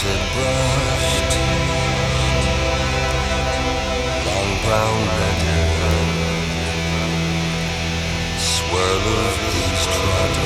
acid brushed, long brown leather, swirl of peach trodden.